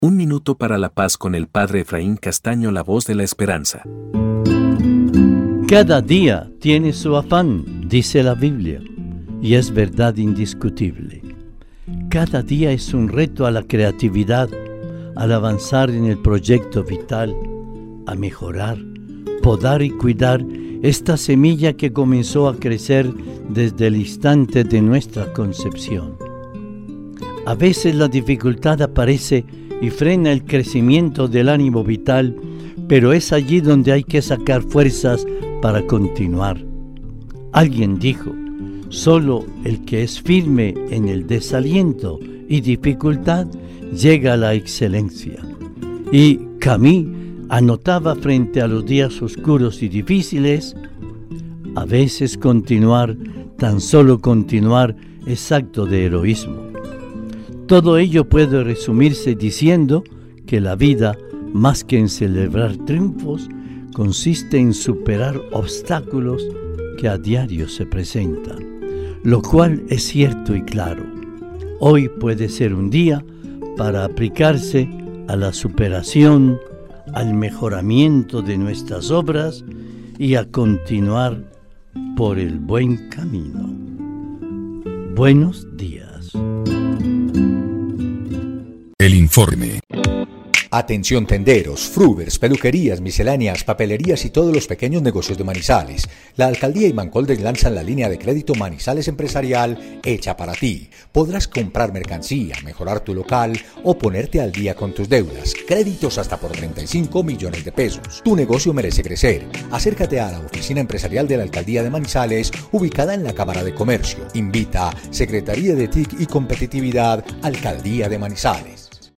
Un minuto para la paz con el Padre Efraín Castaño, la voz de la esperanza. Cada día tiene su afán, dice la Biblia, y es verdad indiscutible. Cada día es un reto a la creatividad, al avanzar en el proyecto vital, a mejorar, podar y cuidar esta semilla que comenzó a crecer desde el instante de nuestra concepción. A veces la dificultad aparece y frena el crecimiento del ánimo vital, pero es allí donde hay que sacar fuerzas para continuar. Alguien dijo: solo el que es firme en el desaliento y dificultad llega a la excelencia. Y Camus anotaba frente a los días oscuros y difíciles: a veces continuar, tan solo continuar, es acto de heroísmo. Todo ello puede resumirse diciendo que la vida, más que en celebrar triunfos, consiste en superar obstáculos que a diario se presentan, lo cual es cierto y claro. Hoy puede ser un día para aplicarse a la superación, al mejoramiento de nuestras obras y a continuar por el buen camino. Buenos días. El informe. Atención tenderos, frubers, peluquerías, misceláneas, papelerías y todos los pequeños negocios de Manizales. La Alcaldía y Bancolder lanzan la línea de crédito Manizales Empresarial hecha para ti. Podrás comprar mercancía, mejorar tu local o ponerte al día con tus deudas. Créditos hasta por 35 millones de pesos. Tu negocio merece crecer. Acércate a la oficina empresarial de la Alcaldía de Manizales, ubicada en la Cámara de Comercio. Invita Secretaría de TIC y Competitividad, Alcaldía de Manizales.